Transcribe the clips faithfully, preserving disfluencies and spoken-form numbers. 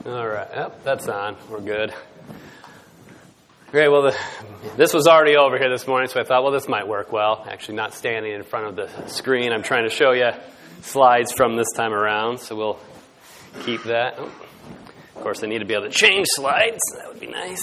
All right. Yep, that's on. We're good. Great. Well, the, this was already over here this morning, so I thought, well, this might work well. Actually, not standing in front of the screen. I'm trying to show you slides from this time around, so we'll keep that. Oh. Of course, I need to be able to change slides. That would be nice.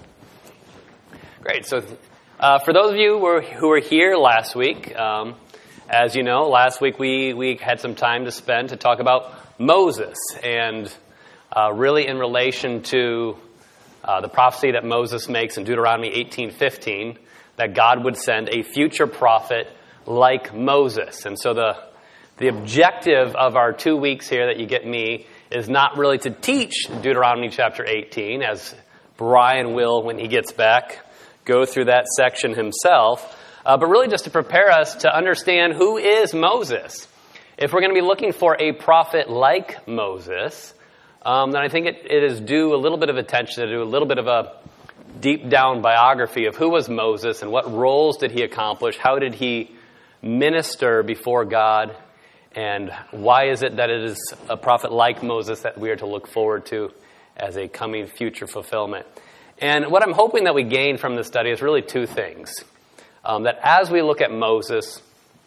Great. So uh, for those of you who were, who were here last week, um, as you know, last week we, we had some time to spend to talk about Moses, and uh, really in relation to uh, the prophecy that Moses makes in Deuteronomy eighteen fifteen, that God would send a future prophet like Moses. And so the the objective of our two weeks here that you get me is not really to teach Deuteronomy chapter eighteen, as Brian will, when he gets back, go through that section himself, uh, but really just to prepare us to understand who is Moses. If we're going to be looking for a prophet like Moses, um, then I think it, it is due a little bit of attention to do a little bit of a deep down biography of who was Moses and what roles did he accomplish, how did he minister before God, and why is it that it is a prophet like Moses that we are to look forward to as a coming future fulfillment. And what I'm hoping that we gain from this study is really two things. Um, that as we look at Moses,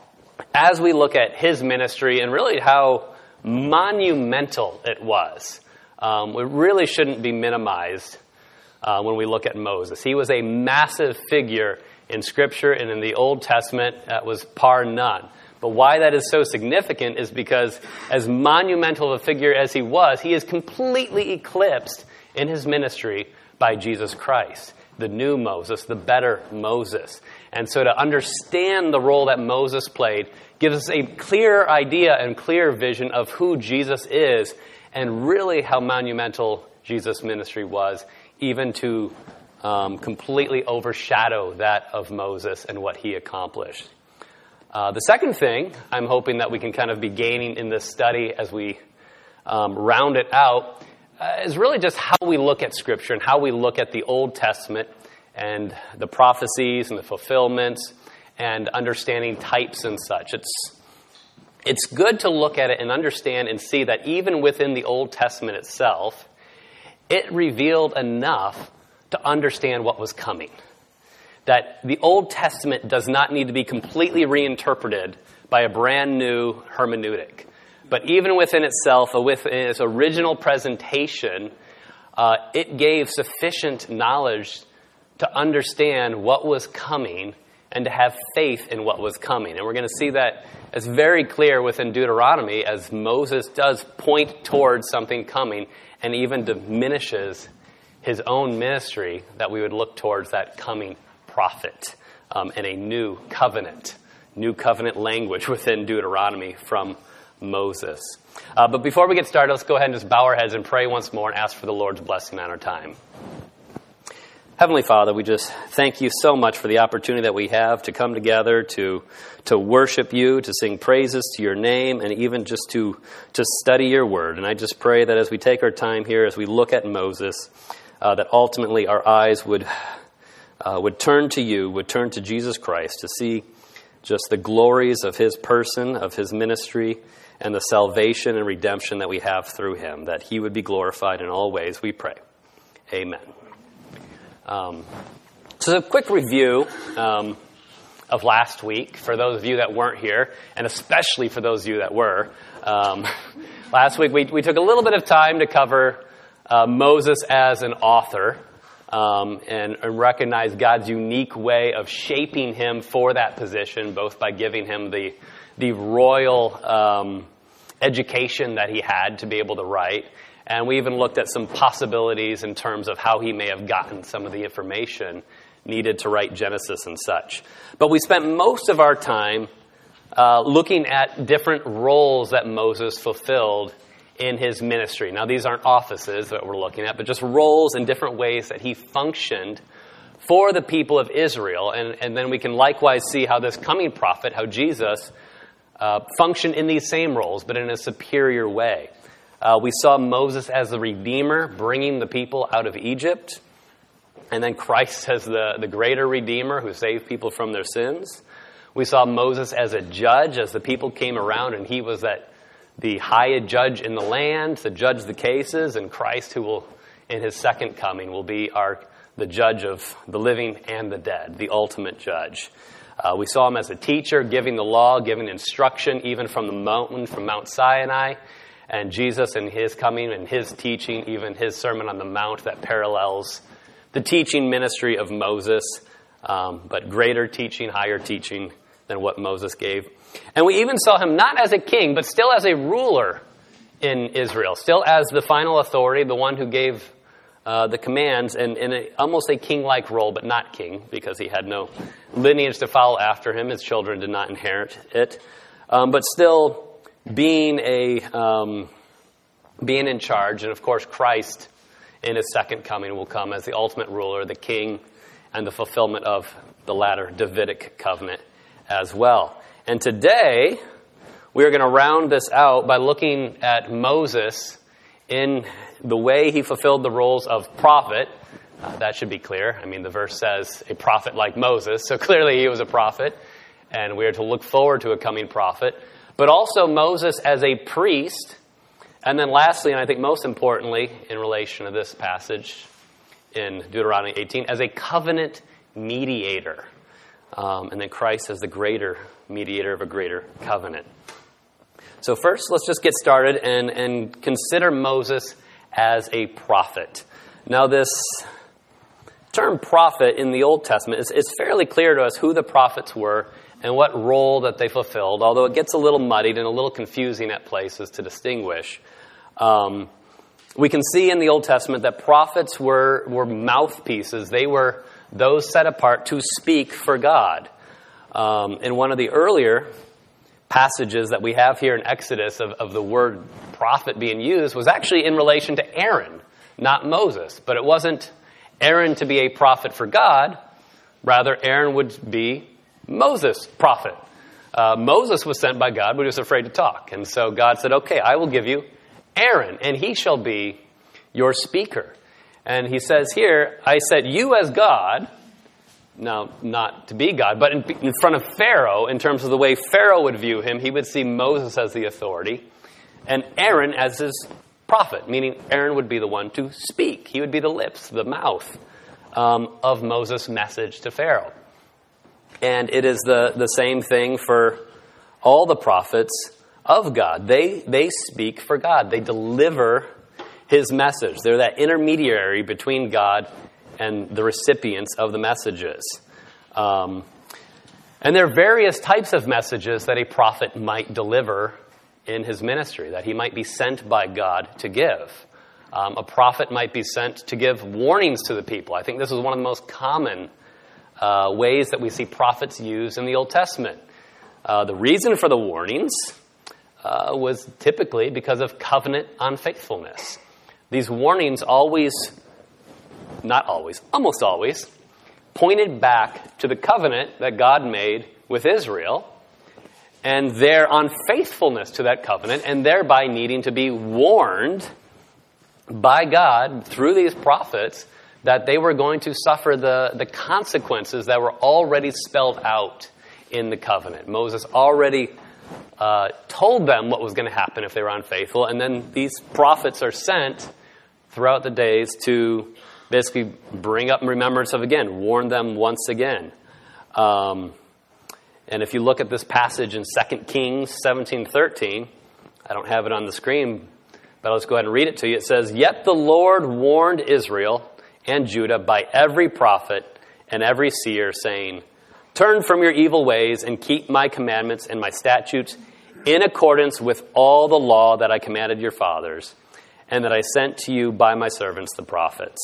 as we look at his ministry and really how monumental it was, um, it really shouldn't be minimized uh, when we look at Moses. He was a massive figure in Scripture and in the Old Testament that was par none. But why that is so significant is because as monumental of a figure as he was, he is completely eclipsed in his ministry by Jesus Christ, the new Moses, the better Moses. And so to understand the role that Moses played gives us a clear idea and clear vision of who Jesus is and really how monumental Jesus' ministry was, even to um, completely overshadow that of Moses and what he accomplished. Uh, the second thing I'm hoping that we can kind of be gaining in this study as we um, round it out uh, is really just how we look at Scripture and how we look at the Old Testament and the prophecies and the fulfillments and understanding types and such. It's it's good to look at it and understand and see that even within the Old Testament itself, it revealed enough to understand what was coming. That the Old Testament does not need to be completely reinterpreted by a brand new hermeneutic. But even within itself, within its original presentation, uh, it gave sufficient knowledge to understand what was coming and to have faith in what was coming. And we're going to see that as very clear within Deuteronomy as Moses does point towards something coming and even diminishes his own ministry, that we would look towards that coming prophet um, and a new covenant, new covenant language within Deuteronomy from Moses. Uh, but before we get started, let's go ahead and just bow our heads and pray once more and ask for the Lord's blessing on our time. Heavenly Father, we just thank you so much for the opportunity that we have to come together to to worship you, to sing praises to your name, and even just to, to study your word. And I just pray that as we take our time here, as we look at Moses, uh, that ultimately our eyes would uh, would turn to you, would turn to Jesus Christ to see just the glories of his person, of his ministry, and the salvation and redemption that we have through him, that he would be glorified in all ways, we pray. Amen. Um, so a quick review um, of last week for those of you that weren't here, and especially for those of you that were. Um, last week we, we took a little bit of time to cover uh, Moses as an author um, and, and recognize God's unique way of shaping him for that position, both by giving him the, the royal um, education that he had to be able to write. And we even looked at some possibilities in terms of how he may have gotten some of the information needed to write Genesis and such. But we spent most of our time uh, looking at different roles that Moses fulfilled in his ministry. Now, these aren't offices that we're looking at, but just roles in different ways that he functioned for the people of Israel. And, and then we can likewise see how this coming prophet, how Jesus, uh, functioned in these same roles, but in a superior way. Uh, we saw Moses as the Redeemer, bringing the people out of Egypt. And then Christ as the, the greater Redeemer who saved people from their sins. We saw Moses as a judge, as the people came around and he was that the high judge in the land to judge the cases, and Christ, who will, in his second coming, will be our the judge of the living and the dead, the ultimate judge. Uh, we saw him as a teacher, giving the law, giving instruction, even from the mountain, from Mount Sinai. And Jesus in his coming and his teaching, even his Sermon on the Mount, that parallels the teaching ministry of Moses, um, but greater teaching, higher teaching than what Moses gave. And we even saw him not as a king, but still as a ruler in Israel, still as the final authority, the one who gave uh, the commands, and in a, almost a king-like role, but not king, because he had no lineage to follow after him. His children did not inherit it. Um, but still being a um, being in charge. And of course, Christ in his second coming will come as the ultimate ruler, the king, and the fulfillment of the latter Davidic covenant as well. And today, we are going to round this out by looking at Moses in the way he fulfilled the roles of prophet. Uh, that should be clear. I mean, the verse says a prophet like Moses, so clearly he was a prophet, and we are to look forward to a coming prophet. But also Moses as a priest, and then lastly, and I think most importantly in relation to this passage in Deuteronomy eighteen, as a covenant mediator. Um, and then Christ as the greater mediator of a greater covenant. So first, let's just get started and, and consider Moses as a prophet. Now this term prophet in the Old Testament, is it's fairly clear to us who the prophets were and what role that they fulfilled, although it gets a little muddied and a little confusing at places to distinguish. Um, we can see in the Old Testament that prophets were, were mouthpieces. They were those set apart to speak for God. Um, in one of the earlier passages that we have here in Exodus of, of the word prophet being used was actually in relation to Aaron, not Moses. But it wasn't Aaron to be a prophet for God. Rather, Aaron would be Moses' prophet. Uh, Moses was sent by God, but he was afraid to talk. And so God said, okay, I will give you Aaron, and he shall be your speaker. And he says here, I set you as God, now not to be God, but in, in front of Pharaoh, in terms of the way Pharaoh would view him, he would see Moses as the authority, and Aaron as his prophet, meaning Aaron would be the one to speak. He would be the lips, the mouth um, of Moses' message to Pharaoh. And it is the, the same thing for all the prophets of God. They, they speak for God. They deliver his message. They're that intermediary between God and the recipients of the messages. Um, and there are various types of messages that a prophet might deliver in his ministry, that he might be sent by God to give. Um, a prophet might be sent to give warnings to the people. I think this is one of the most common uh, ways that we see prophets used in the Old Testament. Uh, the reason for the warnings uh, was typically because of covenant unfaithfulness. These warnings always, not always, almost always, pointed back to the covenant that God made with Israel and their unfaithfulness to that covenant, and thereby needing to be warned by God through these prophets that they were going to suffer the, the consequences that were already spelled out in the covenant. Moses already uh, told them what was going to happen if they were unfaithful, and then these prophets are sent throughout the days to basically bring up remembrance of again, warn them once again. Um, and if you look at this passage in Second Kings seventeen thirteen, I don't have it on the screen, but let's go ahead and read it to you. It says, "Yet the Lord warned Israel and Judah by every prophet and every seer, saying, 'Turn from your evil ways and keep my commandments and my statutes in accordance with all the law that I commanded your fathers, and that I sent to you by my servants the prophets.'"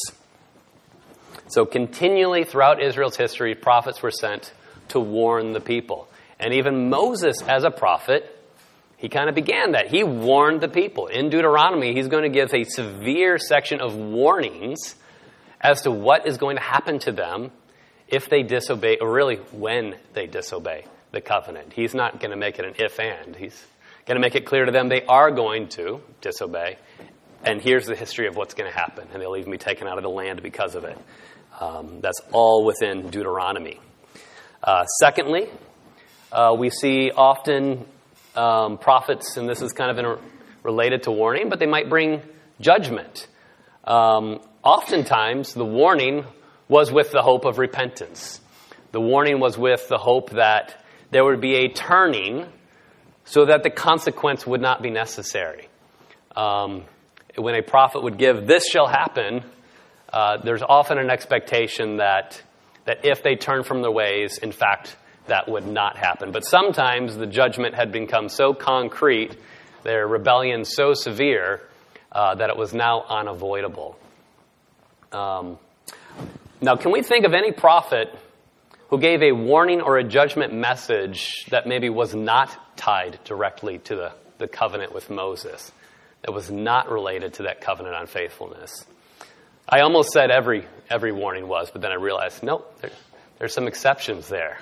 So continually throughout Israel's history, prophets were sent to warn the people. And even Moses as a prophet, he kind of began that. He warned the people. In Deuteronomy, he's going to give a severe section of warnings as to what is going to happen to them if they disobey, or really when they disobey the covenant. He's not going to make it an if and. He's going to make it clear to them they are going to disobey. And here's the history of what's going to happen. And they'll even be taken out of the land because of it. Um, that's all within Deuteronomy. Uh, secondly, uh, we see often um, prophets, and this is kind of in a, related to warning, but they might bring judgment. Um, oftentimes, the warning was with the hope of repentance. The warning was with the hope that there would be a turning so that the consequence would not be necessary. Um, when a prophet would give, "This shall happen," uh, there's often an expectation that that if they turn from their ways, in fact, that would not happen. But sometimes the judgment had become so concrete, their rebellion so severe, uh, that it was now unavoidable. Um, now, can we think of any prophet who gave a warning or a judgment message that maybe was not tied directly to the, the covenant with Moses, that was not related to that covenant on faithfulness? I almost said every every warning was, but then I realized, nope, there, there's some exceptions there.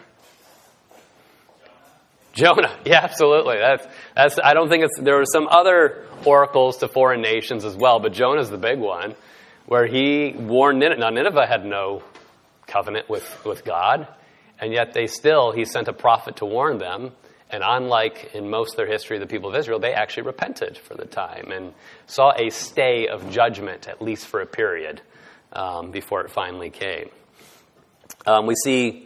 Jonah, yeah, absolutely. That's that's. I don't think it's. There were some other oracles to foreign nations as well, but Jonah's the big one, where he warned Nineveh. Now Nineveh had no covenant with with God, and yet they still he sent a prophet to warn them. And unlike in most of their history, the people of Israel, they actually repented for the time and saw a stay of judgment, at least for a period, um, before it finally came. Um, we see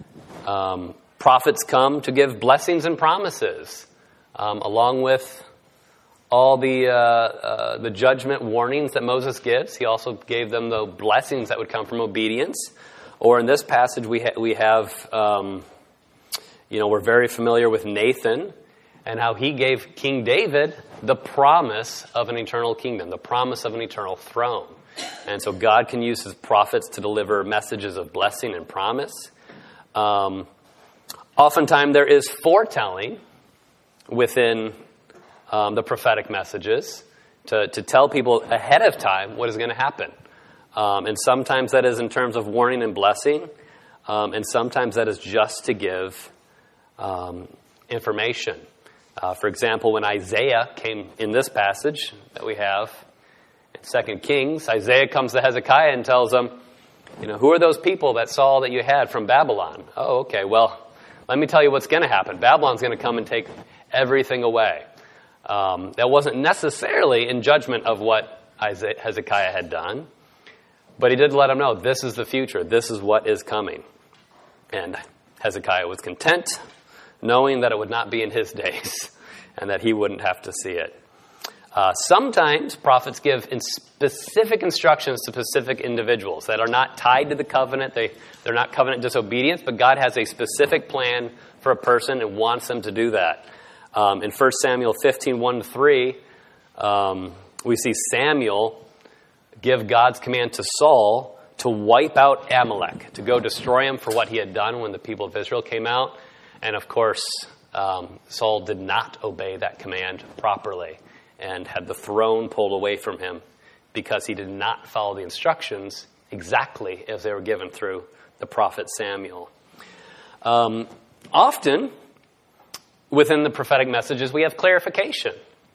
um, prophets come to give blessings and promises, um, along with all the uh, uh, the judgment warnings that Moses gives. He also gave them the blessings that would come from obedience. Or in this passage, we ha- we have. Um, You know, we're very familiar with Nathan and how he gave King David the promise of an eternal kingdom, the promise of an eternal throne. And so God can use his prophets to deliver messages of blessing and promise. Um, oftentimes there is foretelling within um, the prophetic messages to, to tell people ahead of time what is going to happen. Um, and sometimes that is in terms of warning and blessing. Um, and sometimes that is just to give Um, information. Uh, for example, when Isaiah came in this passage that we have in Second Kings, Isaiah comes to Hezekiah and tells him, you know, who are those people that Saul that you had from Babylon? Oh, okay, well, let me tell you what's going to happen. Babylon's going to come and take everything away. Um, that wasn't necessarily in judgment of what Isaiah, Hezekiah had done, but he did let him know, this is the future, this is what is coming. And Hezekiah was content, knowing that it would not be in his days and that he wouldn't have to see it. Uh, sometimes prophets give in specific instructions to specific individuals that are not tied to the covenant. They, they're not covenant disobedience, but God has a specific plan for a person and wants them to do that. Um, in First Samuel fifteen, one to three, um, we see Samuel give God's command to Saul to wipe out Amalek, to go destroy him for what he had done when the people of Israel came out. And of course, um, Saul did not obey that command properly and had the throne pulled away from him because he did not follow the instructions exactly as they were given through the prophet Samuel. Um, often, within the prophetic messages, we have clarification.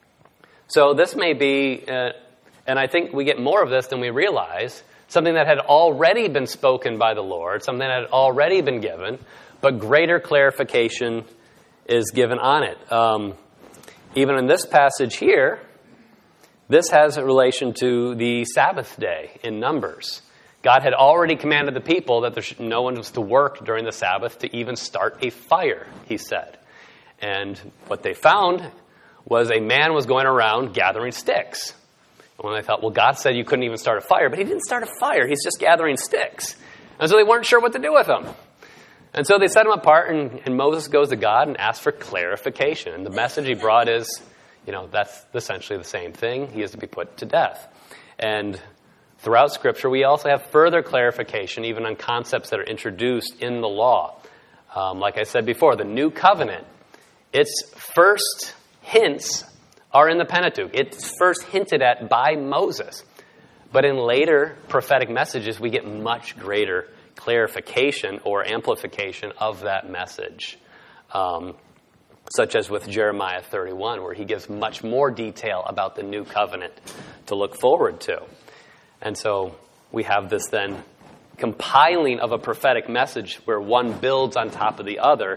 So this may be, uh, and I think we get more of this than we realize, something that had already been spoken by the Lord, something that had already been given, but greater clarification is given on it. Um, even in this passage here, this has a relation to the Sabbath day in Numbers. God had already commanded the people that there should, no one was to work during the Sabbath to even start a fire, he said. And what they found was a man was going around gathering sticks. And when they thought, well, God said you couldn't even start a fire, but he didn't start a fire. He's just gathering sticks. And so they weren't sure what to do with them. And so they set him apart, and, and Moses goes to God and asks for clarification. And the message he brought is, you know, that's essentially the same thing. He is to be put to death. And throughout Scripture, we also have further clarification, even on concepts that are introduced in the law. Um, like I said before, the new covenant, its first hints are in the Pentateuch. It's first hinted at by Moses. But in later prophetic messages, we get much greater clarification or amplification of that message. Um, such as with Jeremiah thirty-one, where he gives much more detail about the new covenant to look forward to. And so we have this then compiling of a prophetic message where one builds on top of the other,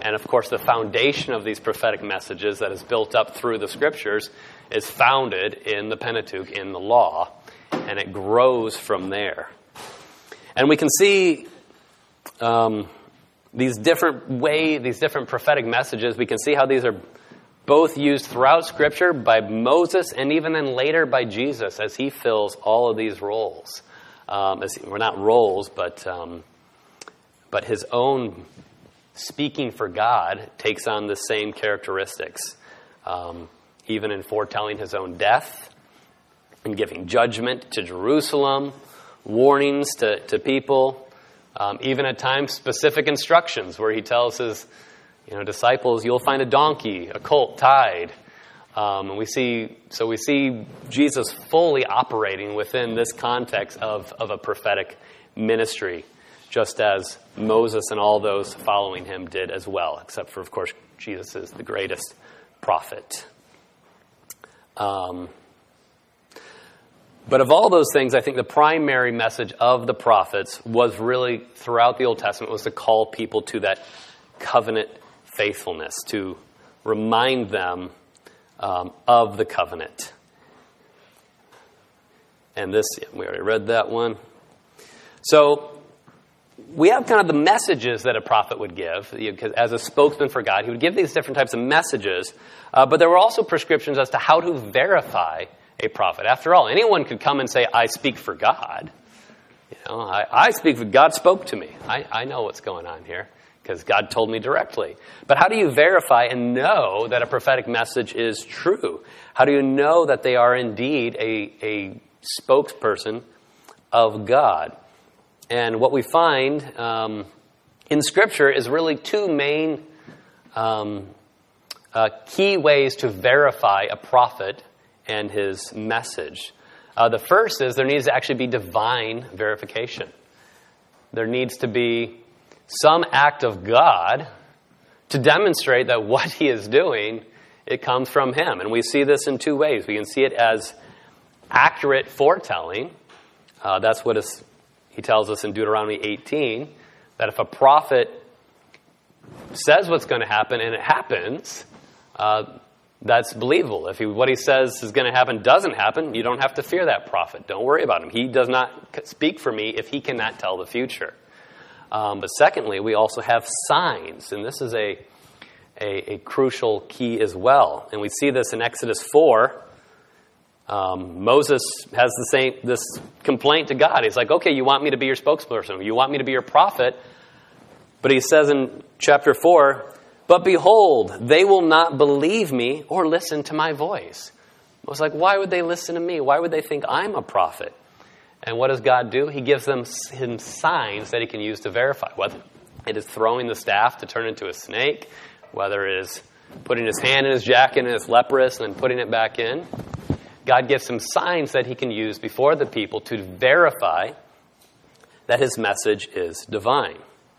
And of course, the foundation of these prophetic messages that is built up through the Scriptures is founded in the Pentateuch, in the law, and it grows from there. And we can see um, these different way, these different prophetic messages. We can see how these are both used throughout Scripture by Moses and even then later by Jesus as he fills all of these roles. Um, as, well, not roles, but um, but his own speaking for God takes on the same characteristics, um, even in foretelling his own death and giving judgment to Jerusalem, warnings to, to people, um, even at times specific instructions where he tells his you know, disciples, you'll find a donkey, a colt tied. Um, and we see, so we see Jesus fully operating within this context of, of a prophetic ministry, just as Moses and all those following him did as well, except for, of course, Jesus is the greatest prophet. Um, but of all those things, I think the primary message of the prophets was really, throughout the Old Testament, was to call people to that covenant faithfulness, to remind them um, of the covenant. And this, we already read that one. So we have kind of the messages that a prophet would give. As a spokesman for God, he would give these different types of messages, uh, but there were also prescriptions as to how to verify a prophet. After all, anyone could come and say, I speak for God. You know, I, I speak for God spoke to me. I, I know what's going on here, because God told me directly. But how do you verify and know that a prophetic message is true? How do you know that they are indeed a, a spokesperson of God? And what we find um, in Scripture is really two main um, uh, key ways to verify a prophet and his message. Uh, the first is there needs to actually be divine verification. There needs to be some act of God to demonstrate that what he is doing, it comes from him. And we see this in two ways. We can see it as accurate foretelling. Uh, that's what is, he tells us in Deuteronomy eighteen, that if a prophet says what's going to happen and it happens, uh, that's believable. If he, what he says is going to happen doesn't happen, you don't have to fear that prophet. Don't worry about him. He does not speak for me if he cannot tell the future. Um, but secondly, we also have signs, and this is a, a, a crucial key as well. And we see this in Exodus four. Um, Moses has the same this complaint to God. He's like, okay, you want me to be your spokesperson. You want me to be your prophet. But he says in chapter four, but behold, they will not believe me or listen to my voice. I was like, why would they listen to me? Why would they think I'm a prophet? And what does God do? He gives them him signs that he can use to verify. Whether it is throwing the staff to turn into a snake, whether it is putting his hand in his jacket and it's leprous and then putting it back in. God gives him signs that he can use before the people to verify that his message is divine.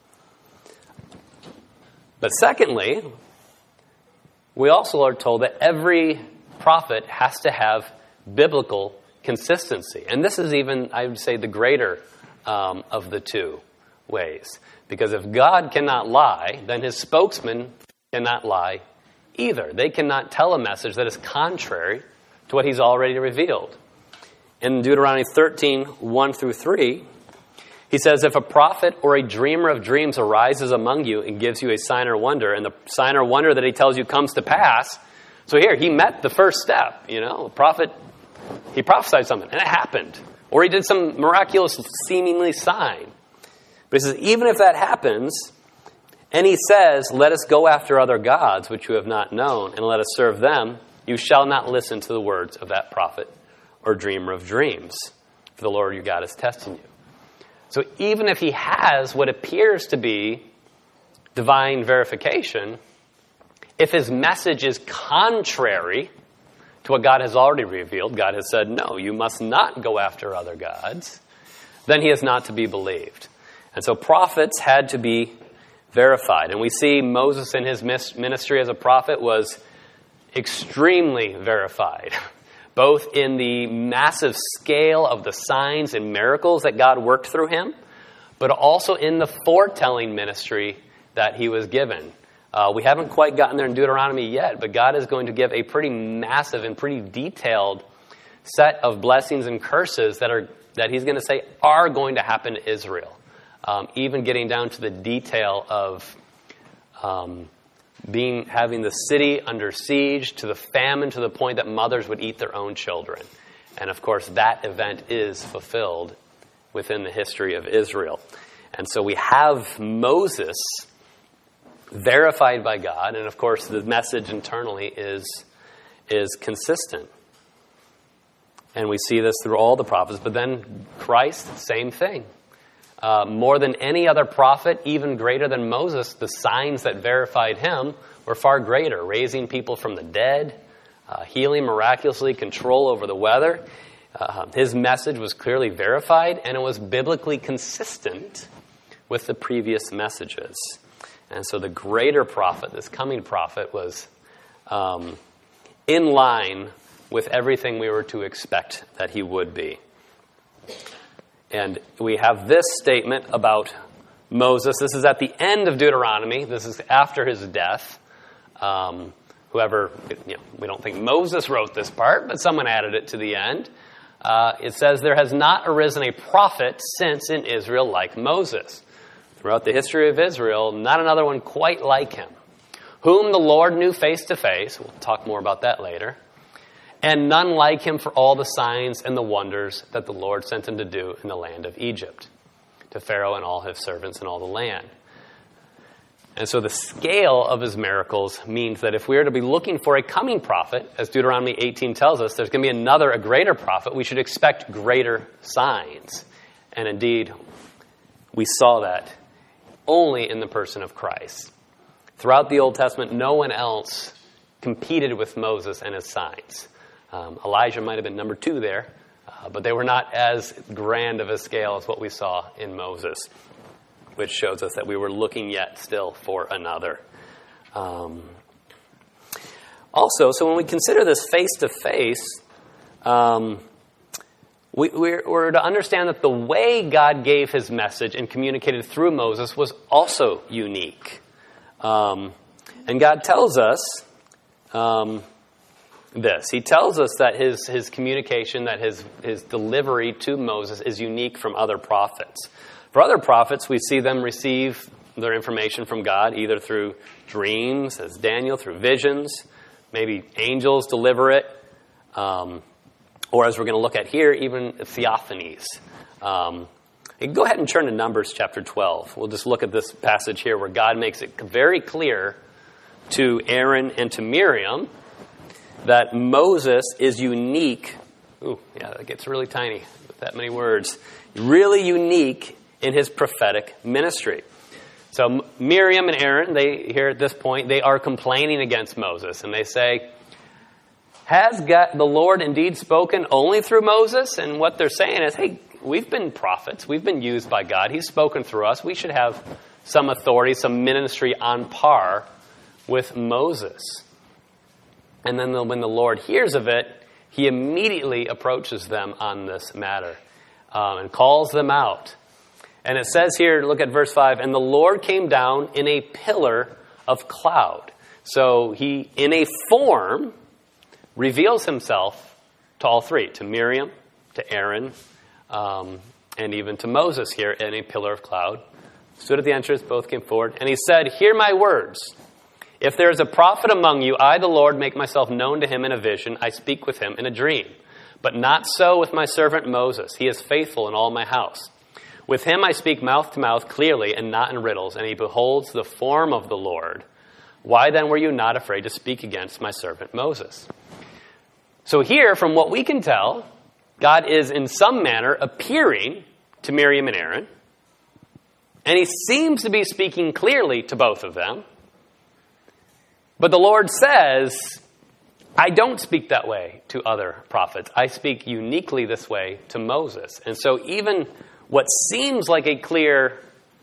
But secondly, we also are told that every prophet has to have biblical consistency. And this is even, I would say, the greater um, of the two ways. Because if God cannot lie, then his spokesman cannot lie either. They cannot tell a message that is contrary to what he's already revealed. In Deuteronomy thirteen, one through three, he says, if a prophet or a dreamer of dreams arises among you and gives you a sign or wonder, and the sign or wonder that he tells you comes to pass, so here, he met the first step, you know, a prophet, he prophesied something, and it happened. Or he did some miraculous, seemingly sign. But he says, even if that happens, and he says, let us go after other gods, which you have not known, and let us serve them, you shall not listen to the words of that prophet or dreamer of dreams, for the Lord your God is testing you. So even if he has what appears to be divine verification, if his message is contrary to what God has already revealed, God has said, no, you must not go after other gods, then he is not to be believed. And so prophets had to be verified. And we see Moses in his ministry as a prophet was extremely verified, both in the massive scale of the signs and miracles that God worked through him, but also in the foretelling ministry that he was given. Uh, we haven't quite gotten there in Deuteronomy yet, but God is going to give a pretty massive and pretty detailed set of blessings and curses that are that he's going to say are going to happen to Israel, um, even getting down to the detail of um, being having the city under siege, to the famine, to the point that mothers would eat their own children. And of course, that event is fulfilled within the history of Israel. And so we have Moses verified by God, and of course the message internally is, is consistent. And we see this through all the prophets. But then Christ, same thing. Uh, more than any other prophet, even greater than Moses, the signs that verified him were far greater. Raising people from the dead, uh, healing miraculously, control over the weather. Uh, his message was clearly verified, and it was biblically consistent with the previous messages. And so the greater prophet, this coming prophet, was um, in line with everything we were to expect that he would be. And we have this statement about Moses. This is at the end of Deuteronomy. This is after his death. Um, whoever, you know, we don't think Moses wrote this part, but someone added it to the end. Uh, it says, "There has not arisen a prophet since in Israel like Moses." Throughout the history of Israel, not another one quite like him, whom the Lord knew face to face. We'll talk more about that later. And none like him for all the signs and the wonders that the Lord sent him to do in the land of Egypt, to Pharaoh and all his servants and all the land. And so the scale of his miracles means that if we are to be looking for a coming prophet, as Deuteronomy eighteen tells us, there's going to be another, a greater prophet, we should expect greater signs. And indeed, we saw that only in the person of Christ. Throughout the Old Testament, no one else competed with Moses and his signs. Um, Elijah might have been number two there, uh, but they were not as grand of a scale as what we saw in Moses, which shows us that we were looking yet still for another. Um, also, so when we consider this face-to-face, um, we, we're, we're to understand that the way God gave his message and communicated through Moses was also unique. Um, and God tells us um, this. He tells us that his, his communication, that his, his delivery to Moses is unique from other prophets. For other prophets, we see them receive their information from God either through dreams, as Daniel, through visions. Maybe angels deliver it. Um, or as we're going to look at here, even theophanies. Um, go ahead and turn to Numbers chapter twelve. We'll just look at this passage here where God makes it very clear to Aaron and to Miriam that Moses is unique. Ooh, yeah, that gets really tiny with that many words. Really unique in his prophetic ministry. So Miriam and Aaron, they here at this point, they are complaining against Moses. And they say, has God, the Lord indeed spoken only through Moses? And what they're saying is, hey, we've been prophets. We've been used by God. He's spoken through us. We should have some authority, some ministry on par with Moses. And then when the Lord hears of it, he immediately approaches them on this matter um, and calls them out. And it says here, look at verse five, and the Lord came down in a pillar of cloud. So he, in a form, reveals himself to all three, to Miriam, to Aaron, um, and even to Moses here in a pillar of cloud. Stood at the entrance, both came forward, and he said, hear my words. If there is a prophet among you, I, the Lord, make myself known to him in a vision. I speak with him in a dream. But not so with my servant Moses. He is faithful in all my house. With him I speak mouth to mouth clearly and not in riddles, and he beholds the form of the Lord. Why then were you not afraid to speak against my servant Moses? So here, from what we can tell, God is in some manner appearing to Miriam and Aaron, and he seems to be speaking clearly to both of them. But the Lord says, I don't speak that way to other prophets. I speak uniquely this way to Moses. And so even what seems like a clear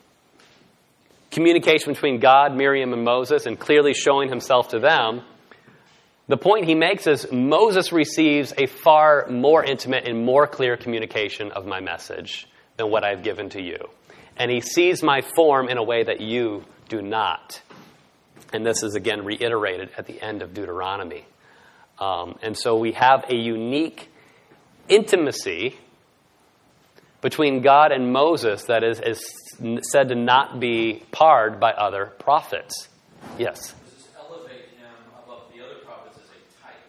communication between God, Miriam, and Moses, and clearly showing himself to them, the point he makes is Moses receives a far more intimate and more clear communication of my message than what I've given to you. And he sees my form in a way that you do not. And this is again reiterated at the end of Deuteronomy. Um, and so we have a unique intimacy between God and Moses that is, is said to not be parred by other prophets. Yes? Does this elevate him above the other prophets as a type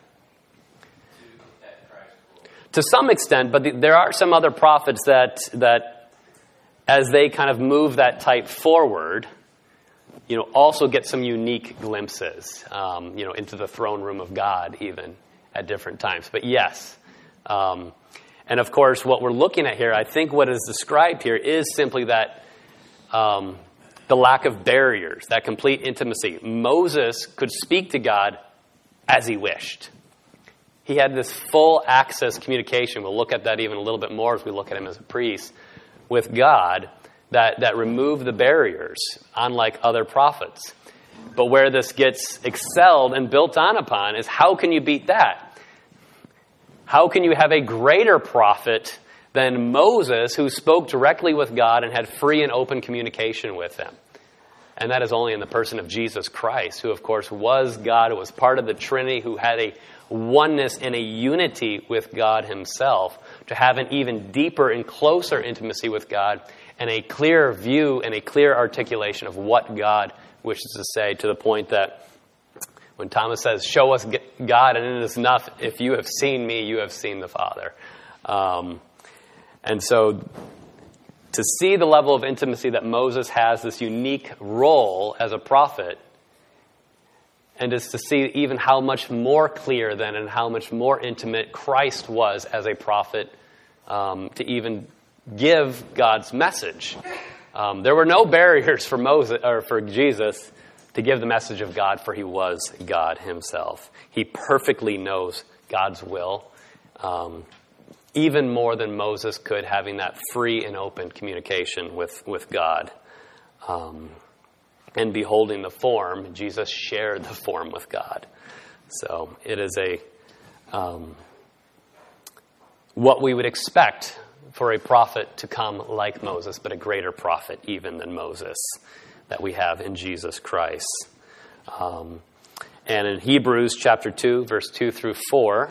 to that Christ glory? To some extent, but the, there are some other prophets that, that as they kind of move that type forward, you know, also get some unique glimpses, um, you know, into the throne room of God even at different times. But yes, um, and of course, what we're looking at here, I think what is described here is simply that um, the lack of barriers, that complete intimacy. Moses could speak to God as he wished. He had this full access communication. We'll look at that even a little bit more as we look at him as a priest with God. That, that remove the barriers, unlike other prophets. But where this gets excelled and built on upon is how can you beat that? How can you have a greater prophet than Moses who spoke directly with God and had free and open communication with him? And that is only in the person of Jesus Christ, who of course was God, who was part of the Trinity, who had a oneness and a unity with God himself, to have an even deeper and closer intimacy with God and a clear view and a clear articulation of what God wishes to say, to the point that when Thomas says, show us God, and it is enough, if you have seen me, you have seen the Father. Um, and so to see the level of intimacy that Moses has, this unique role as a prophet, and is to see even how much more clear then and how much more intimate Christ was as a prophet, um, to even give God's message. Um, there were no barriers for Moses or for Jesus to give the message of God, for he was God himself. He perfectly knows God's will, um, even more than Moses could, having that free and open communication with, with God. Um, and beholding the form, Jesus shared the form with God. So it is a um, what we would expect for a prophet to come like Moses, but a greater prophet even than Moses that we have in Jesus Christ. Um, and in Hebrews chapter two, verse two through four,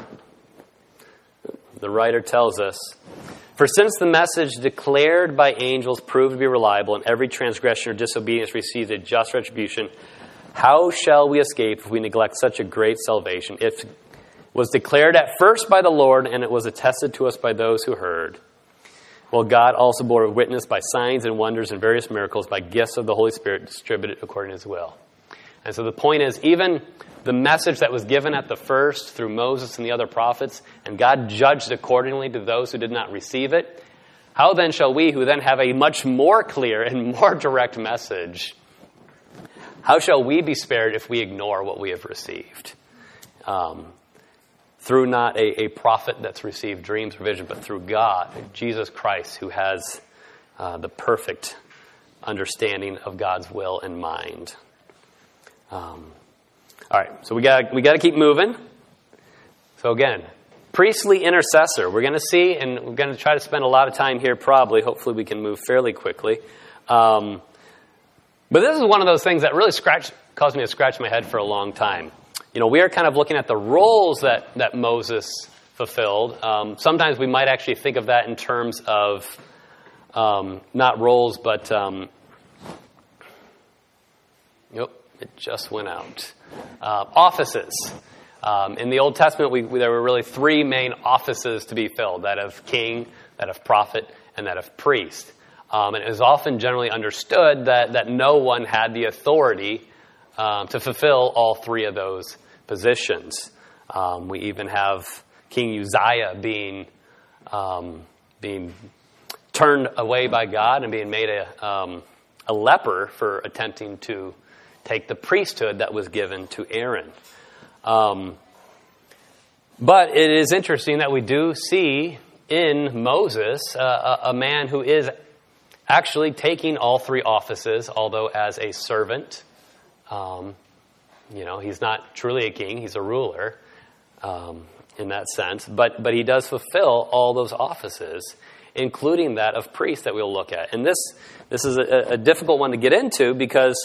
the writer tells us, for since the message declared by angels proved to be reliable, and every transgression or disobedience receives a just retribution, how shall we escape if we neglect such a great salvation? It was declared at first by the Lord, and it was attested to us by those who heard. Well, God also bore witness by signs and wonders and various miracles, by gifts of the Holy Spirit distributed according to his will. And so the point is, even the message that was given at the first through Moses and the other prophets, and God judged accordingly to those who did not receive it, how then shall we, who then have a much more clear and more direct message, how shall we be spared if we ignore what we have received? Um, through not a, a prophet that's received dreams or vision, but through God, Jesus Christ, who has uh, the perfect understanding of God's will and mind. Um, all right, so we got we got to keep moving. So again, priestly intercessor. We're going to see, and we're going to try to spend a lot of time here. Probably, hopefully, we can move fairly quickly. Um, but this is one of those things that really scratch caused me to scratch my head for a long time. You know, we are kind of looking at the roles that, that Moses fulfilled. Um, sometimes we might actually think of that in terms of um, not roles, but um, nope, it just went out. Uh, offices. Um, in the Old Testament, we, we, there were really three main offices to be filled: that of king, that of prophet, and that of priest. Um, and it is often generally understood that that no one had the authority um, to fulfill all three of those positions. Um, we even have King Uzziah being um, being turned away by God and being made a um, a leper for attempting to take the priesthood that was given to Aaron. Um, but it is interesting that we do see in Moses uh, a, a man who is actually taking all three offices, although as a servant. Um, you know, he's not truly a king, he's a ruler um, in that sense. But, but he does fulfill all those offices, including that of priest that we'll look at. And this, this is a, a difficult one to get into because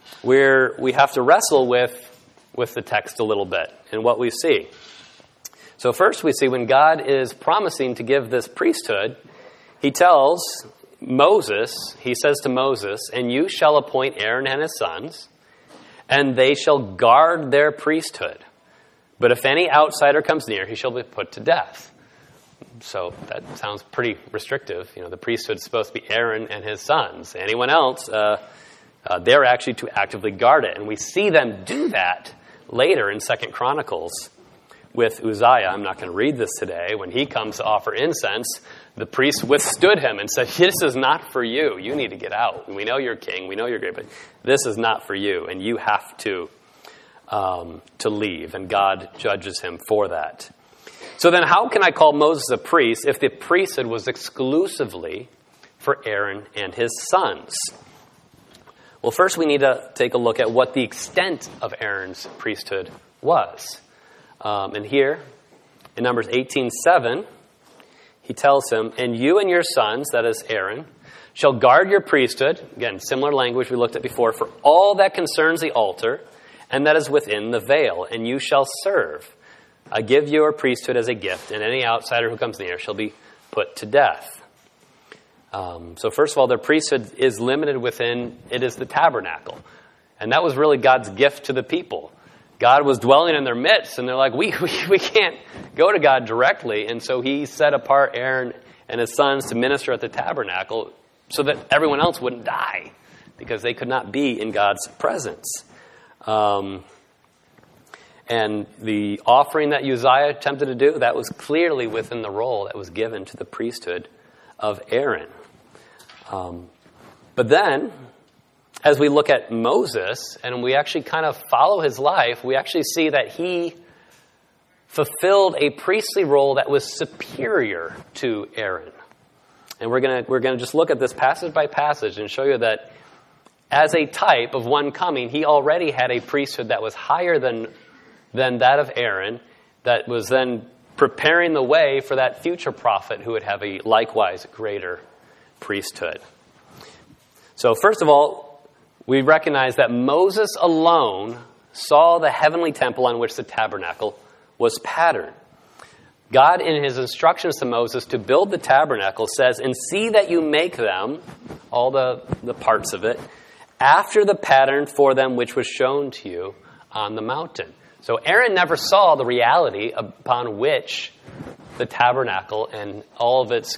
we're, we have to wrestle with, with the text a little bit and what we see. So first we see when God is promising to give this priesthood, he tells Moses, he says to Moses, "And you shall appoint Aaron and his sons, and they shall guard their priesthood. But if any outsider comes near, he shall be put to death." So that sounds pretty restrictive. You know, the priesthood is supposed to be Aaron and his sons. Anyone else, uh, uh, they're actually to actively guard it. And we see them do that later in Second Chronicles with Uzziah. I'm not going to read this today. When he comes to offer incense, the priests withstood him and said, "This is not for you. You need to get out. We know you're king. We know you're great, but this is not for you. And you have to, um, to leave." And God judges him for that. So then how can I call Moses a priest if the priesthood was exclusively for Aaron and his sons? Well, first we need to take a look at what the extent of Aaron's priesthood was. Um, and here, in Numbers eighteen seven, he tells him, "And you and your sons," that is Aaron, "shall guard your priesthood," again, similar language we looked at before, "for all that concerns the altar, and that is within the veil, and you shall serve. I give your priesthood as a gift, and any outsider who comes near shall be put to death." Um, so first of all, their priesthood is limited within, it is the tabernacle. And that was really God's gift to the people. God was dwelling in their midst, and they're like, we, we, we can't go to God directly. And so he set apart Aaron and his sons to minister at the tabernacle so that everyone else wouldn't die because they could not be in God's presence. Um, and the offering that Uzziah attempted to do, that was clearly within the role that was given to the priesthood of Aaron. Um, but then, as we look at Moses and we actually kind of follow his life, we actually see that he fulfilled a priestly role that was superior to Aaron. And we're going to we're going to just look at this passage by passage and show you that as a type of one coming, he already had a priesthood that was higher than than that of Aaron, that was then preparing the way for that future prophet who would have a likewise greater priesthood. So first of all, we recognize that Moses alone saw the heavenly temple on which the tabernacle was patterned. God, in his instructions to Moses to build the tabernacle, says, "And see that you make them," all the, the parts of it, "after the pattern for them which was shown to you on the mountain." So Aaron never saw the reality upon which the tabernacle and all of its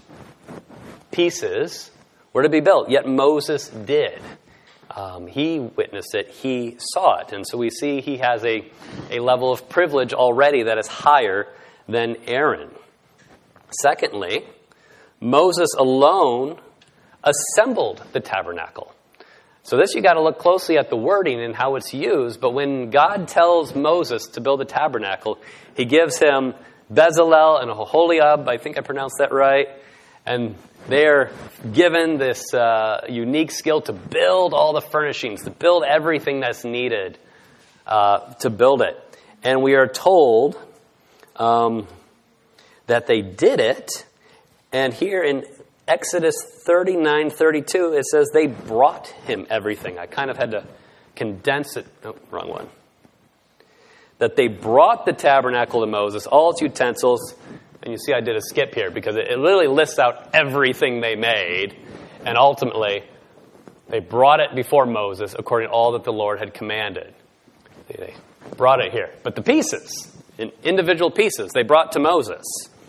pieces were to be built. Yet Moses did. Um, he witnessed it. He saw it. And so we see he has a, a level of privilege already that is higher than Aaron. Secondly, Moses alone assembled the tabernacle. So this, you got to look closely at the wording and how it's used. But when God tells Moses to build a tabernacle, he gives him Bezalel and Aholiab. I think I pronounced that right. And they're given this uh, unique skill to build all the furnishings, to build everything that's needed uh, to build it. And we are told um, that they did it. And here in Exodus thirty-nine thirty-two, it says they brought him everything. I kind of had to condense it. Oh, wrong one. That they brought the tabernacle to Moses, all its utensils. And you see I did a skip here because it, it literally lists out everything they made. And ultimately, they brought it before Moses according to all that the Lord had commanded. They brought it here. But the pieces, in individual pieces, they brought to Moses.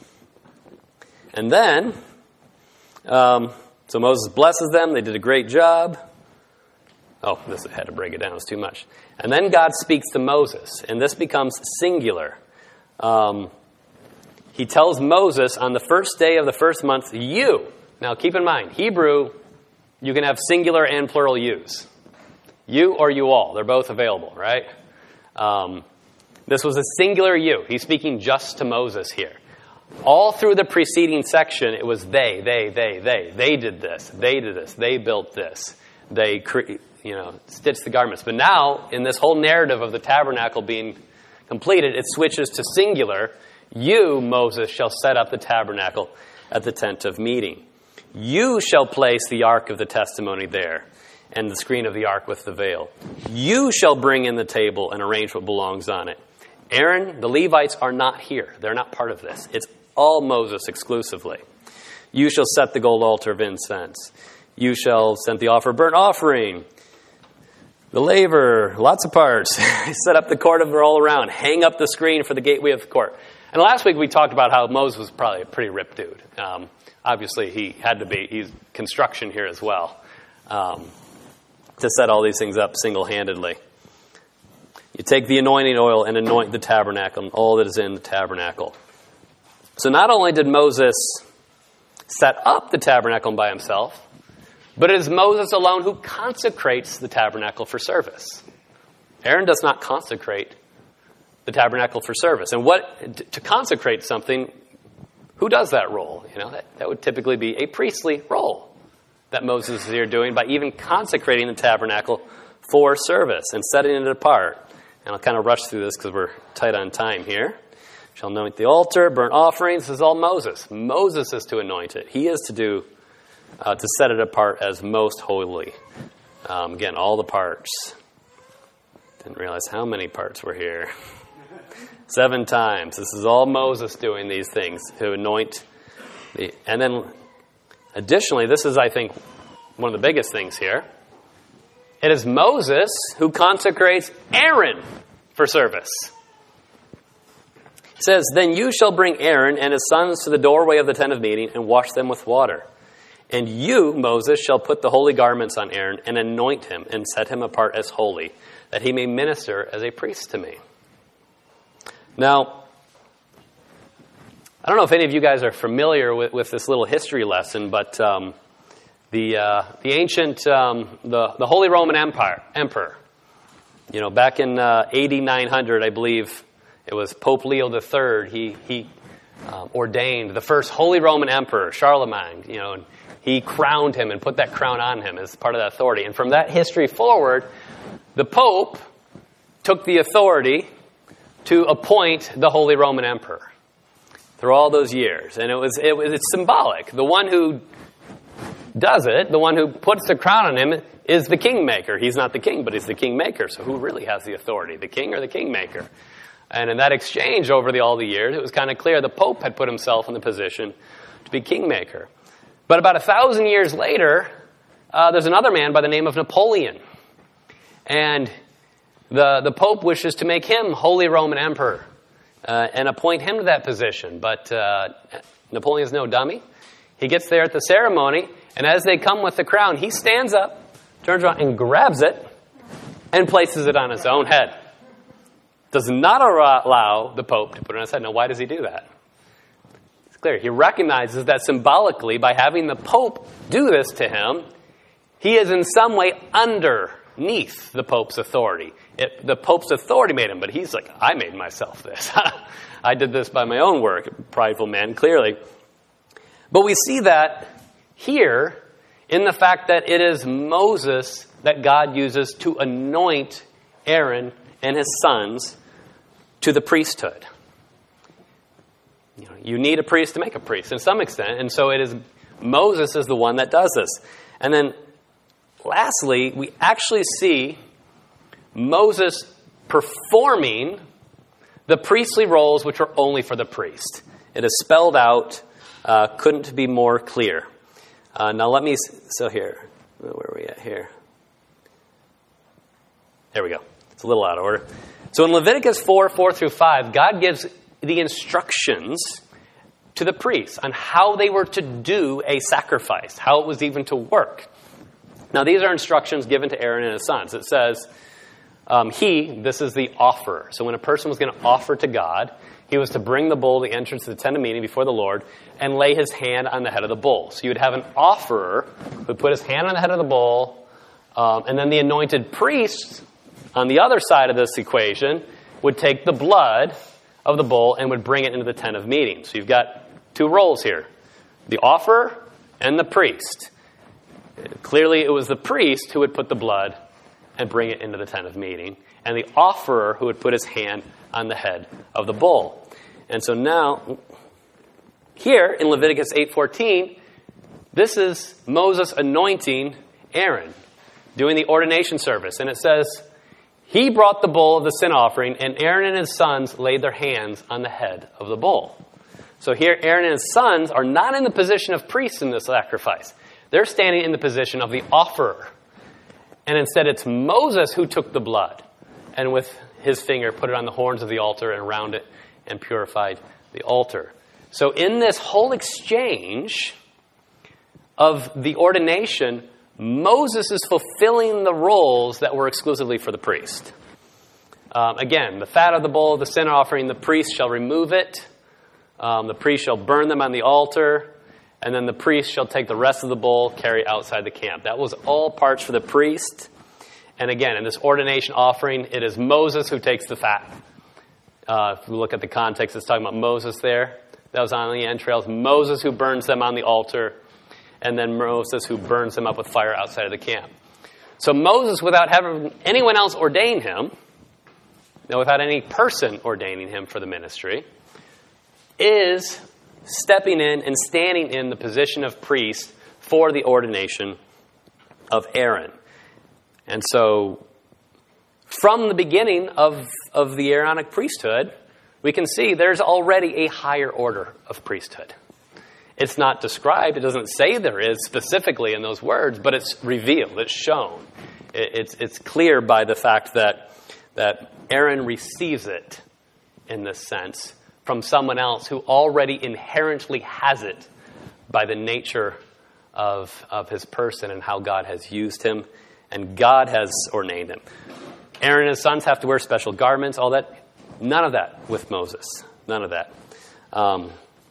And then, um, so Moses blesses them. They did a great job. Oh, this I had to break it down. It's too much. And then God speaks to Moses, and this becomes singular. Um, he tells Moses on the first day of the first month, you. Now keep in mind, Hebrew, you can have singular and plural yous. You or you all. They're both available, right? Um, this was a singular you. He's speaking just to Moses here. All through the preceding section, it was they, they, they, they. They did this. They did this. They built this. They, cre- you know, stitched the garments. But now, in this whole narrative of the tabernacle being completed, it switches to singular. You, Moses, shall set up the tabernacle at the tent of meeting. You shall place the ark of the testimony there, and the screen of the ark with the veil. You shall bring in the table and arrange what belongs on it. Aaron, the Levites are not here. They're not part of this. It's all Moses exclusively. You shall set the gold altar of incense. You shall set the offer of burnt offering. The laver, lots of parts. Set up the court of all around. Hang up the screen for the gateway of the court. And last week we talked about how Moses was probably a pretty ripped dude. Um, obviously he had to be. He's construction here as well. Um, to set all these things up single-handedly. You take the anointing oil and anoint the tabernacle and all that is in the tabernacle. So not only did Moses set up the tabernacle by himself, but it is Moses alone who consecrates the tabernacle for service. Aaron does not consecrate the tabernacle for service. And what to consecrate something, who does that role? You know, that, that would typically be a priestly role that Moses is here doing by even consecrating the tabernacle for service and setting it apart. And I'll kind of rush through this because we're tight on time here. Shall anoint the altar, burnt offerings. This is all Moses. Moses is to anoint it. He is to do Uh, to set it apart as most holy. Um, again, all the parts. Didn't realize how many parts were here. Seven times. This is all Moses doing these things to anoint. The, and then, additionally, this is, I think, one of the biggest things here. It is Moses who consecrates Aaron for service. It says, "Then you shall bring Aaron and his sons to the doorway of the tent of meeting and wash them with water. And you, Moses, shall put the holy garments on Aaron and anoint him and set him apart as holy, that he may minister as a priest to me." Now, I don't know if any of you guys are familiar with, with this little history lesson, but um, the uh, the ancient, um, the, the Holy Roman Empire, Emperor, you know, back in uh, A D nine hundred, I believe it was Pope Leo the Third, he, he um, ordained the first Holy Roman Emperor, Charlemagne, you know, and he crowned him and put that crown on him as part of that authority. And from that history forward, the Pope took the authority to appoint the Holy Roman Emperor through all those years. And it was, it was it's symbolic. The one who does it, the one who puts the crown on him, is the kingmaker. He's not the king, but he's the kingmaker. So who really has the authority, the king or the kingmaker? And in that exchange over the, all the years, it was kind of clear the Pope had put himself in the position to be kingmaker. But about a thousand years later, uh, there's another man by the name of Napoleon. And the, the Pope wishes to make him Holy Roman Emperor uh, and appoint him to that position. But uh, Napoleon's no dummy. He gets there at the ceremony, and as they come with the crown, he stands up, turns around, and grabs it and places it on his own head. Does not allow the Pope to put it on his head. Now, why does he do that? Clear. He recognizes that symbolically, by having the Pope do this to him, he is in some way underneath the Pope's authority. It, the Pope's authority made him, but he's like, I made myself this. I did this by my own work. Prideful man, clearly. But we see that here in the fact that it is Moses that God uses to anoint Aaron and his sons to the priesthood. You know, you need a priest to make a priest, in some extent. And so it is Moses is the one that does this. And then, lastly, we actually see Moses performing the priestly roles which are only for the priest. It is spelled out, uh, couldn't be more clear. Uh, now let me, so here, where are we at here? There we go. It's a little out of order. So in Leviticus four, four through five, God gives the instructions to the priests on how they were to do a sacrifice, how it was even to work. Now, these are instructions given to Aaron and his sons. It says, um, he, this is the offerer. So when a person was going to offer to God, he was to bring the bull to the entrance of the tent of meeting before the Lord and lay his hand on the head of the bull. So you would have an offerer who would put his hand on the head of the bull, um, and then the anointed priest on the other side of this equation would take the blood of the bull and would bring it into the tent of meeting. So you've got two roles here, the offerer and the priest. Clearly it was the priest who would put the blood and bring it into the tent of meeting, and the offerer who would put his hand on the head of the bull. And so now, here in Leviticus eight fourteen, this is Moses anointing Aaron. doing the ordination service. And it says, he brought the bull of the sin offering, and Aaron and his sons laid their hands on the head of the bull. So here, Aaron and his sons are not in the position of priests in this sacrifice. They're standing in the position of the offerer. And instead, it's Moses who took the blood and with his finger put it on the horns of the altar and around it and purified the altar. So in this whole exchange of the ordination, Moses is fulfilling the roles that were exclusively for the priest. Um, again, the fat of the bull of the sin offering, the priest shall remove it. Um, the priest shall burn them on the altar. And then the priest shall take the rest of the bull, carry it outside the camp. That was all parts for the priest. And again, in this ordination offering, it is Moses who takes the fat. Uh, if we look at the context, it's talking about Moses there. That was on the entrails. Moses who burns them on the altar. And then Moses who burns them up with fire outside of the camp. So Moses, without having anyone else ordain him, no, without any person ordaining him for the ministry, is stepping in and standing in the position of priest for the ordination of Aaron. And so, from the beginning of, of the Aaronic priesthood, we can see there's already a higher order of priesthood. It's not described, it doesn't say there is specifically in those words, but it's revealed, it's shown. It, it's, it's clear by the fact that, that Aaron receives it, in this sense, from someone else who already inherently has it by the nature of, of his person and how God has used him and God has ordained him. Aaron and his sons have to wear special garments, all that. None of that with Moses. None of that. Um,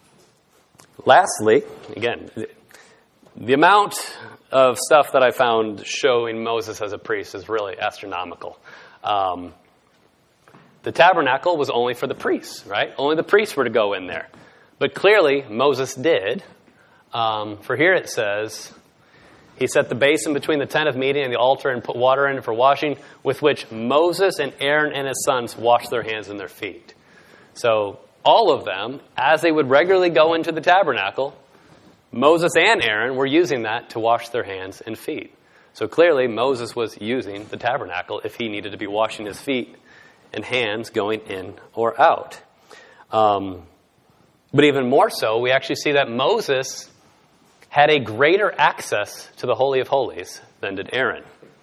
lastly, again, the amount of stuff that I found showing Moses as a priest is really astronomical. Um, The tabernacle was only for the priests, right? Only the priests were to go in there. But clearly, Moses did. Um, for here it says, he set the basin between the tent of meeting and the altar and put water in it for washing, with which Moses and Aaron and his sons washed their hands and their feet. So all of them, as they would regularly go into the tabernacle, Moses and Aaron were using that to wash their hands and feet. So clearly, Moses was using the tabernacle if he needed to be washing his feet and hands going in or out. Um, but even more so, we actually see that Moses had a greater access to the Holy of Holies than did Aaron.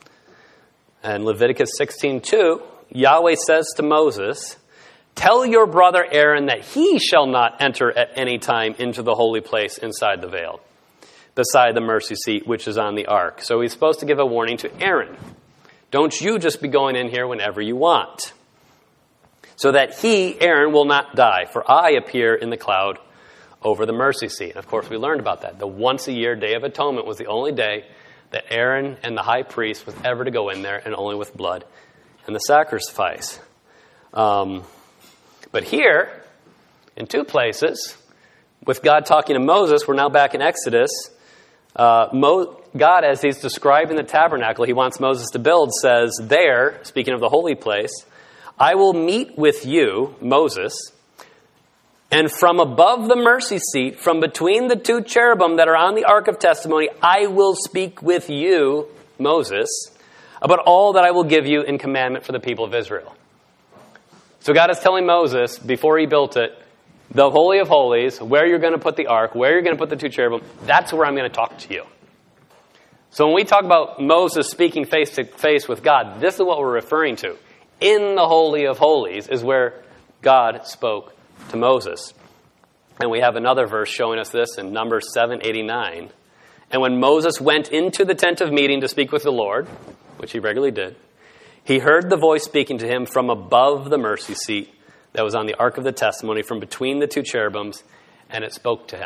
And Leviticus sixteen two, Yahweh says to Moses, "Tell your brother Aaron that he shall not enter at any time into the holy place inside the veil, beside the mercy seat which is on the ark." So he's supposed to give a warning to Aaron. Don't you just be going in here whenever you want, so that he, Aaron, will not die, for I appear in the cloud over the mercy seat. And of course, we learned about that. The once-a-year Day of Atonement was the only day that Aaron and the high priest was ever to go in there, and only with blood and the sacrifice. Um, but here, in two places, with God talking to Moses, we're now back in Exodus. Uh, Mo- God, as he's describing the tabernacle he wants Moses to build, says there, speaking of the holy place, "I will meet with you, Moses, and from above the mercy seat, from between the two cherubim that are on the ark of testimony, I will speak with you, Moses, about all that I will give you in commandment for the people of Israel." So God is telling Moses, before he built it, the Holy of Holies, where you're going to put the ark, where you're going to put the two cherubim, that's where I'm going to talk to you. So when we talk about Moses speaking face to face with God, this is what we're referring to. In the Holy of Holies is where God spoke to Moses. And we have another verse showing us this in Numbers seven eighty-nine. "And when Moses went into the tent of meeting to speak with the Lord," which he regularly did, "he heard the voice speaking to him from above the mercy seat that was on the ark of the testimony, from between the two cherubims, and it spoke to him."